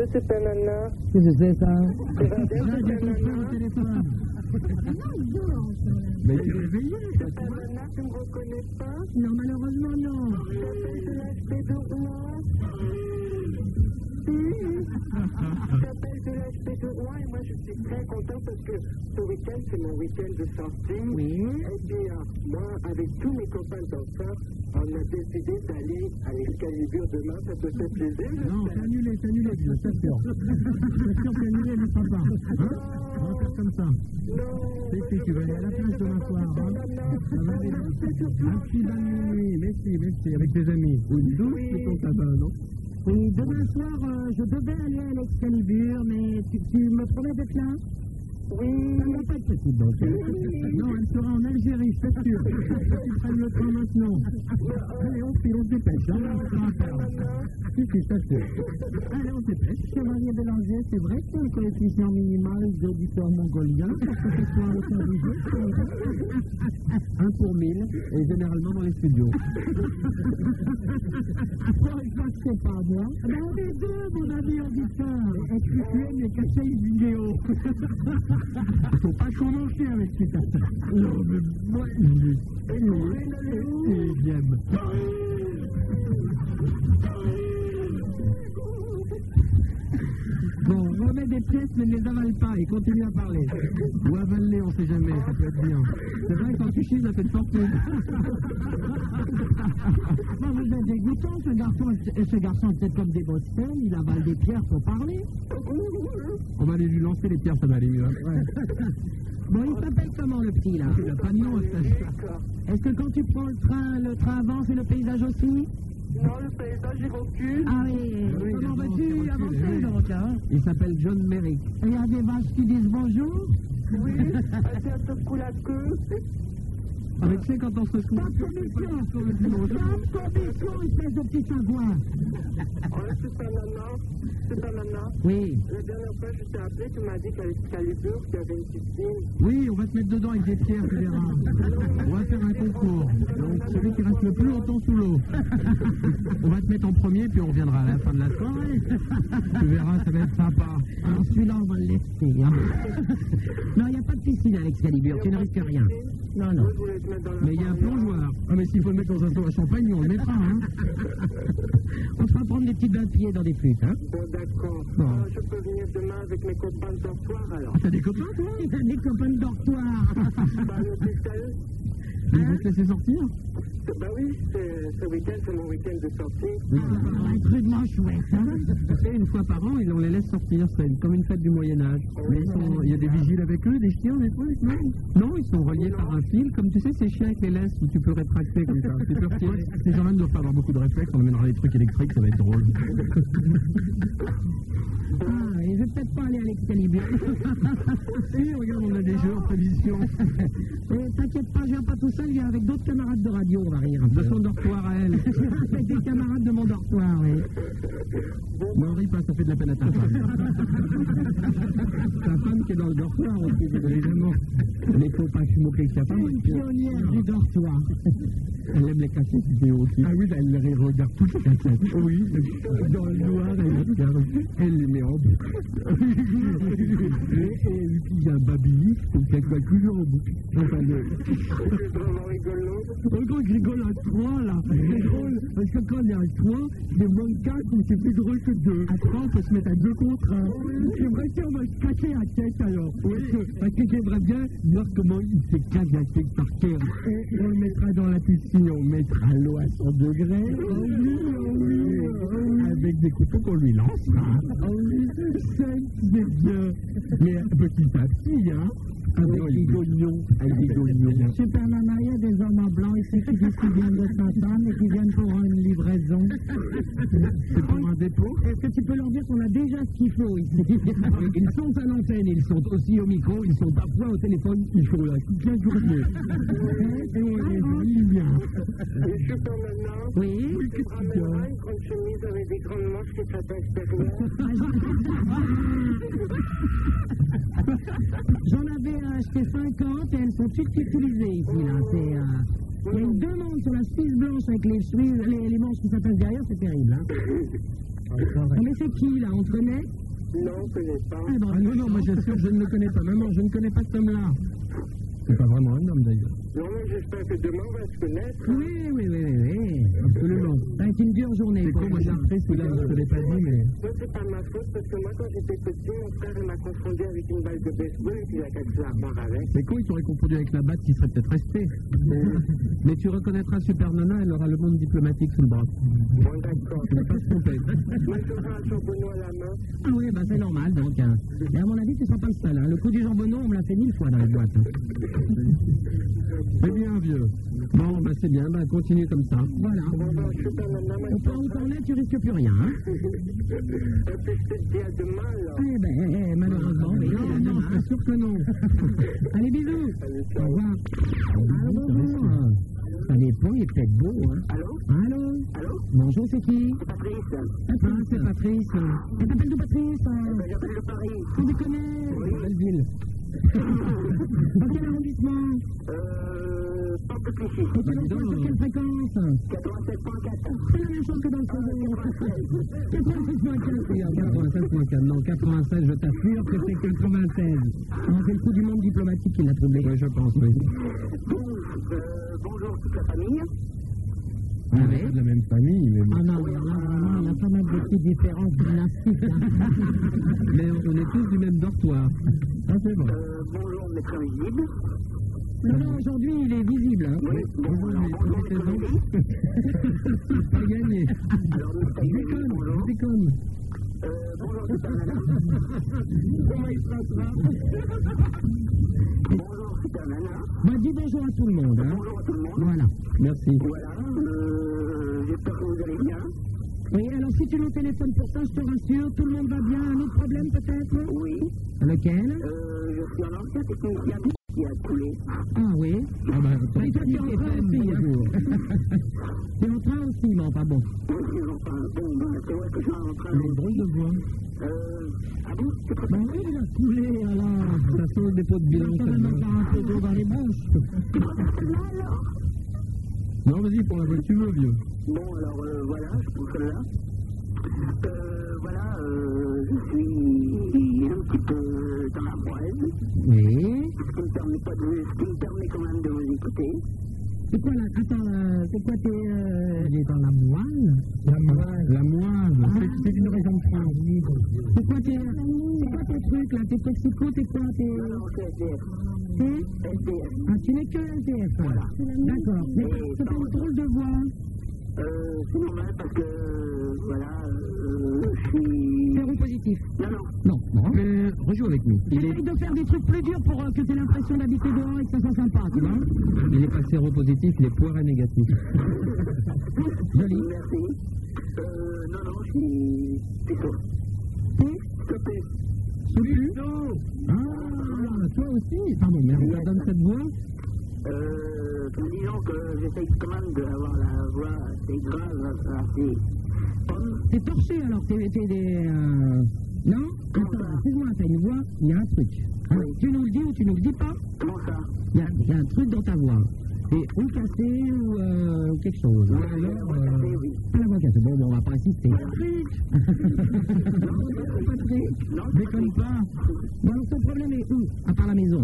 deux Super Nana. Qu'est-ce que c'est ça? Tu vas bien J'ai Super ton frère Nana? au téléphone. Mais tu es réveillé? Super Nana, tu me reconnais pas? Non, malheureusement, non. Tu t'appelles de l'HP de Rouen? Je t'appelle de l'HP de Rouen et moi je suis très content parce que ce week-end c'est mon week-end de sortie. Oui. Et puis moi avec tous mes copains danseurs, on a décidé d'aller à l'Excalibur demain, ça te fait plaisir? Non, c'est annulé, je t'assure. Je t'assure qu'annulé ne sera pas. Hein? On va faire comme ça. Non. Si, tu vas aller à la plage demain soir. Hein? Ça va aller. Merci, bonne nuit. Merci, avec tes amis. Une douce, c'est ton tabac, non? Oui, demain soir, je devais aller à l'Excalibur, mais tu me promets d'être là? Oui. Ça ne va pas être possible, donc. Non, elle sera en Algérie, je t'assure. Tu prennes le train maintenant. Allez, on se dépêche, hein? Si, je t'assure. Allez, on se dépêche. Chevalier Bélanger, c'est vrai que c'est un coefficient minimal d'auditoire mongolien, parce que ce soit au sein du jeu. 1 pour 1000, et généralement dans les studios. Ça, c'est pas moi. Mais on est deux, mon ami auditeur. Est-ce que tu aimes les cachets vidéo? Faut pas commencer avec cet affaire. Non, mais moi, j'aime. Bon, on remet des pièces, mais ne les avale pas et continue à parler. Ou avale-les, on sait jamais, ça peut être bien. C'est vrai que quand tu chies, ça fait une fortune. Non, vous êtes dégoûtant, ce garçon est peut-être comme des Boston, il avale des pierres pour parler. On va aller lui lancer les pierres, ça va aller mieux. Hein. Ouais. Bon, il s'appelle comment le petit là? Il n'a pas de nom. Est-ce que quand tu prends le train avance et le paysage aussi? Non, le paysage il recule. Ah oui, comment vas-tu avancer donc hein? Il s'appelle John Merrick. Et il y a des vaches qui disent bonjour? Oui, elle secoue la queue. Avec c'est quand on se secoue. Pas de commission, espèce de petit savoir. Ouais, Super Nana. Oui. La dernière fois, je t'ai appelé, tu m'as dit qu'à l'Excalibur, qu'il y avait une piscine. Oui, on va te mettre dedans avec des pierres, tu verras. On va faire un concours. Donc, celui qui reste le plus longtemps sous l'eau. On va te mettre en premier, puis on reviendra à la fin de la soirée. Tu verras, ça va être sympa. Alors, celui-là, on va le laisser. Hein. Non, il n'y a pas de piscine à l'Excalibur, tu ne risques rien. Non, non. Mais il y a un plongeoir. Ah, mais s'il faut le mettre dans un seau à champagne, nous, on le mettra, hein. On se fera prendre des petits bains de pieds dans des flûtes, hein. Bon, d'accord. Bon. Je peux venir demain avec mes copains de dortoir, alors. Ah, t'as des copains, toi? Des copains de dortoir. Bah, le fiscal. Ils vont te laisser sortir? Bah oui, ce week-end, c'est mon week-end de sortie. Oui, un truc chouette, hein. Et une fois par an, on les laisse sortir, c'est comme une fête du Moyen-Âge. Mais il y a des vigiles avec eux, des chiens, des trucs, non? Non, ils sont reliés par un fil, comme tu sais, ces chiens avec les laisses où tu peux rétracter comme ça. Tu peux retirer. Ces gens-là ne doivent pas avoir beaucoup de réflexes, on amènera des trucs électriques, ça va être drôle. Ah, et je vais peut-être pas aller à l'Excalibur. Et regarde, on a des jeux en prévision. Et t'inquiète pas, je viens pas tout seul, je viens avec d'autres camarades de radio, on va rire. De son dortoir à elle. Avec des camarades de mon dortoir, oui. Non, on rit pas, ça fait de la peine à ta femme. Ta femme qui est dans le dortoir aussi, évidemment. Mais faut pas se moquer de sa femme. Une pionnière du dortoir. Elle aime les cassettes vidéo aussi. Ah oui, elle regarde toutes les cassettes. Oui, dans le noir, elle les met en boucle. Et puis il y a un baby, donc elle voit toujours en boucle. Enfin, C'est vraiment rigolo. quand je rigole à 3, là, c'est drôle, parce que quand on est à 3, c'est moins de 4, mais c'est plus drôle que 2. À 3, on peut se mettre à 2 contre 1. J'aimerais bien, on va se casser la tête alors. Parce que j'aimerais bien voir comment il se casse la tête par terre. Et on le mettra dans la piscine, on mettra l'eau à 100 degrés. Oh oui. Avec des couteaux qu'on lui lancera. Oh oui, c'est bien. Mais petit à petit, hein. Avec des gognons. Super Nana, il y a des hommes en blanc ici qui disent qu'ils viennent de Sainte-Anne et qui viennent pour une livraison. C'est pour un dépôt? Est-ce que tu peux leur dire qu'on a déjà ce qu'il faut ici? Ils sont à l'antenne, ils sont aussi au micro, ils sont parfois au téléphone, il faut la toute la journée. Et on les oublie bien. Et Super Nana. Oui? Tu me ramèneras une grande chemise avec des grandes manches qui sont extérieures. J'en avais acheté 50 et elles sont toutes utilisées ici, là. Il y a une demande sur la Suisse blanche avec les manches qui s'attachent derrière, c'est terrible, hein. Mais c'est qui, là? On te connaît? Non, je ne connais pas. Ah non, moi j'assure, je ne le connais pas. Maman, je ne connais pas cet homme-là. C'est pas vraiment un homme d'ailleurs. Non, mais j'espère que demain on va se connaître. Oui. Absolument. Ça a été une dure journée. C'est con, moi j'ai appris celui-là, je ne te l'ai pas dit, mais. Moi, c'est pas ma faute parce que moi, quand j'étais petit, mon frère il m'a confondu avec une balle de baseball et puis il a cassé la barre avec. C'est con, il t'aurait confondu avec la batte qui serait peut-être restée. Mais tu reconnaîtra Super Nana, elle aura le monde diplomatique sous le bras. Bon, d'accord. Tu ne vas pas se tromper. Moi, j'aurai un charbonneau à la main. Ah oui, bah c'est normal donc. Et à mon avis, tu ne seras pas le seul. Hein. Le coup du jambonneau, on me l'a fait 1000 fois dans les boîtes. C'est bien, vieux. Bon, bah c'est bien, bah continue comme ça. Voilà. Bon, ben, Super Nana, Au point où t'en es, tu risques plus rien. Hein. et puis je te dis à demain, là. Eh ben, malheureusement, oui. Non, c'est sûr que non. Allez, bisous. Allez, Au ciao. revoir. Allô, bonjour. Ça dépend, il est peut-être beau. Hein. Allô? Allô. Allô? Bonjour, c'est qui? Patrice? Ah, c'est Patrice. Elle t'appelle de Patrice? J'appelle de Paris. Tu les connais? Belle ville. Dans quel arrondissement? Porte de Clichy. Et tu l'entends sur quelle fréquence? 87.4. C'est la même chose que dans le second. 86.4. 96.4. Non, 96, je t'assure que c'est 96. Non, c'est le coup du monde diplomatique qui l'a troublé. Oui, je pense, oui. Bonjour toute la famille. On est pas de la même famille, mais bon. Ah non, mais là, vraiment, il y a pas mal de petites différences dynastiques. Hein. Mais on est tous du même dortoir. Ça, c'est vrai. Bonjour maître invisible. Non, aujourd'hui, il est visible. Hein. Oui, bonjour maître invisible. Pas gagné. Alors maître invisible, bonjour. Je déconne. Bonjour Super Nana. Comment il se passera? Bonjour Super Nana. Bah, dis bonjour à tout le monde. Hein. Bonjour à tout le monde. Voilà. Merci. Voilà, j'espère que vous allez bien. Oui, alors si tu nous téléphones pour ça, je te rassure, tout le monde va bien. Un autre problème peut-être? Oui, Lequel? je suis un ancien technicien qui a coulé. Ah oui. Ah bah, Bah, et toi, tu es en train aussi. Hein. Tu es en train aussi, mais enfin bon. Oui, enfin, bon, c'est vrai que je suis en train une drôle de voix. Ah bon? C'est très Bah oui, il a coulé, alors. Ça sent le dépôt de bilan. Il va même faire un peu d'eau dans les bouches. Non, vas-y, pour la voix que tu veux, vieux. Bon, alors voilà, je prends celle-là. Voilà, je suis un petit peu dans la moelle, Oui. ce qui me permet quand même de vous écouter. C'est quoi là? Attends, c'est quoi tes. Il est dans la moelle? La moise. La moise. C'est une région de France. C'est quoi tes trucs là? Tes toxicos, t'es quoi? Tes. Non, c'est SDF. T'es? SDF. Ah, tu n'es que LTF. Voilà. D'accord. Mais c'est pas une drôle de voix. C'est normal parce que, voilà, je suis... Séropositif. Non. Non. Mais rejoue avec nous. J'essaye de faire des trucs plus durs pour que tu aies l'impression d'habiter dehors et que ça soit sympa, tu vois. Il n'est pas séropositif, il est poiré négatif. Joli. Merci. Non, je suis sauf. Stoppé. Salut. Ah, toi aussi. Pardon, mais ça donne cette voix. Disons que j'essaye quand même d'avoir la voix assez grave, assez bonne. T'es torché alors, t'es des... Non? Attends, excuse-moi, t'as une voix, il y a un truc. Alors, tu nous le dis ou tu nous le dis pas? Comment ça? Il y a un truc dans ta voix. C'est ou cassé ou quelque chose. Oui, oui. Ah, la voix cassée. Bon, on va pas insister. Patrick. Non, Déconne pas. Bon, alors ton problème est où? À part la maison.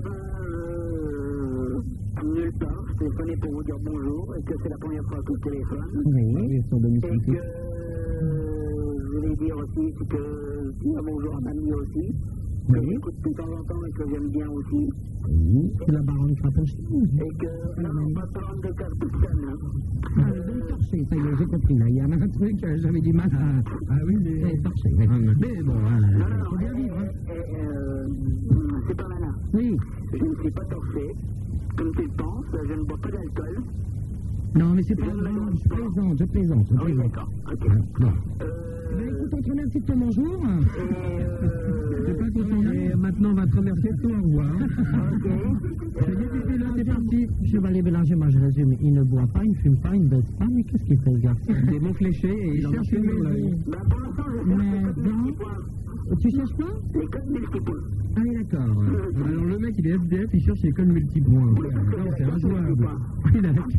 Nulle part. Je téléphonais pour vous dire bonjour et que c'est la première fois que je téléphone. Oui, son Et domicile. que je voulais dire aussi que dire bonjour à mamie aussi. Que Oui. j'écoute de temps en temps et que j'aime bien aussi. Oui, c'est la baronne Frappoche. Et que là, on va parler de faire toute seule. Ah, donc torché, ça y est, j'ai compris. Là, il y a un truc, j'avais du mal à... Ah oui, mais... C'est torché. Mais bon, Non, faut bien vivre. Hein. C'est pas malin. Oui. Je ne suis pas torché. Comme tu le penses, je ne bois pas d'alcool. Non, mais c'est pas grave, je plaisante. Oui, d'accord. Ok. Bon. Ben, écoute, on te remercie de ton bonjour. C'est pas content, mais maintenant on va te remercier de tout, au revoir. Ok. C'est parti. Chevalier Bélanger, moi je résume. Il ne boit pas, il ne fume pas, il ne baisse pas, mais qu'est-ce qu'il fait, le gars? Des mots fléchés et il en cherche une dans l'œil. Bah, pour l'instant, je cherche les codes multipoints. Tu cherches quoi? Les codes multipoints. Allez, d'accord. Alors le mec il est FDF, il cherche les codes multipoints. Non, c'est injouable.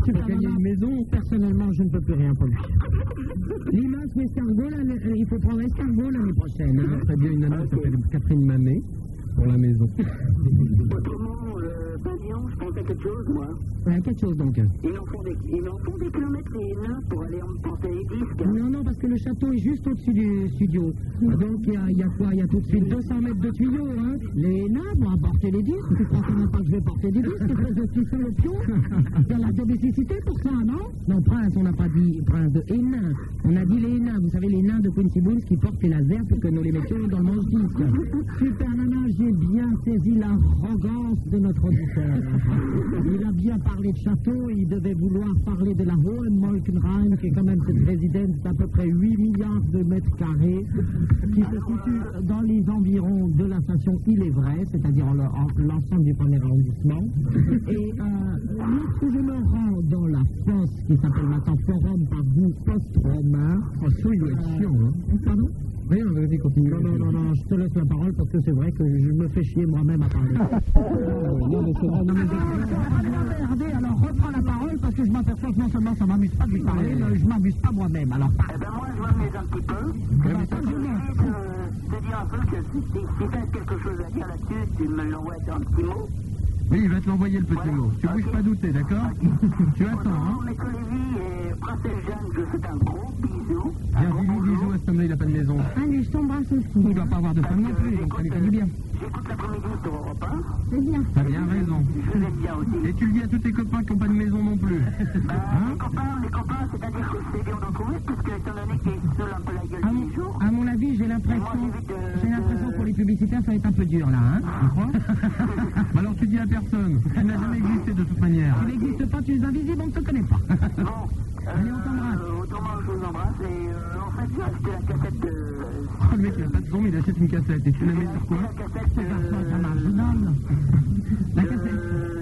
Pour gagner une maison, personnellement, je ne peux plus rien pour lui. Limace ou escargot, il faut prendre escargot l'année prochaine. Hein. Très bien, une nana qui s'appelle Catherine Mamet pour la maison. Autrement, pavillon, je pensais quelque chose, moi. Quelque chose donc. Ils en font des kilomètres pour aller en porter les disques. Non, parce que le château est juste au-dessus du studio. Donc il y a quoi? Il y a tout de suite 200 mètres de tuyaux. Hein. Les nains vont apporter les disques. Tu crois quand même pas que je vais porter des disques? Je suis sur le pion. Il y a la domesticité pour ça, non? Non, prince, on n'a pas dit prince de Hénin. On a dit les nains. Vous savez, les nains de Quincy Boons qui portent les lasers pour que nous les mettions dans le manche-disque. Super nana, j'ai bien saisi l'arrogance de notre auditeur. Il a bien parlé de château, il devait vouloir parler de la Hohenmolkenrhein, qui est quand même cette résidence d'à peu près 8 milliards de mètres carrés, qui se situe dans les environs de la station Il est vrai, c'est-à-dire l'ensemble du premier arrondissement. Et lorsque je me rends dans la fosse, qui s'appelle maintenant Forum par vous, post-romain, Il doit être chiant, hein. pardon? Rien, vas-y, continue. Non, je te laisse la parole parce que c'est vrai que je me fais chier moi-même à parler. Non, mais c'est vrai, non, mais regardez, alors reprends la parole parce que je m'aperçois que non seulement ça m'amuse pas de lui parler, mais je m'amuse pas moi-même. Alors, Eh ben moi, je m'amuse un petit peu. Te dire un peu que si t'as quelque chose à dire là-dessus, tu me l'envoies dans un petit mot. Oui, il va te l'envoyer le petit mot. Tu bouges pas douter, d'accord? Tu attends, hein? Mes Lévy et Princesse Jeanne, je fais un gros bisou. Viens, dis-lui bisous à cet homme-là, il n'a pas de maison. allez, je t'embrasse aussi. Il ne doit pas avoir de femme non plus, donc ça lui fait du bien. J'écoute l'après-midi sur Europe 1. C'est bien. T'as bien raison. Je l'aime bien aussi. Et tu le dis à tous tes copains qui n'ont pas de maison non plus. Hein? Les copains, c'est-à-dire que c'est dur d'en trouver, puisque étant donné qu'il est seul un peu la gueule tous les jours. À mon avis, j'ai l'impression pour les publicitaires, ça va être un peu dur là, hein? Tu crois? Bah alors tu dis à personne. Tu n'as jamais existé de toute manière. Tu n'existes pas, tu es invisible, on ne te connaît pas. Bon. Allez, on t'embrasse. Autrement, je vous embrasse et en fait, j'ai acheté la cassette de... Oh, le mec, il a pas de son, mais il achète une cassette. Et tu la mets sur quoi? La cassette Ça marginal. La cassette.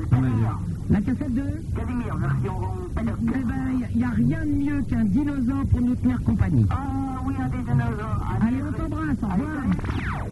La cassette de... Casimir, version Peter. Eh ben, il n'y a rien de mieux qu'un dinosaure pour nous tenir compagnie. Ah oui, un des dinosaures. Allez, on t'embrasse, au revoir.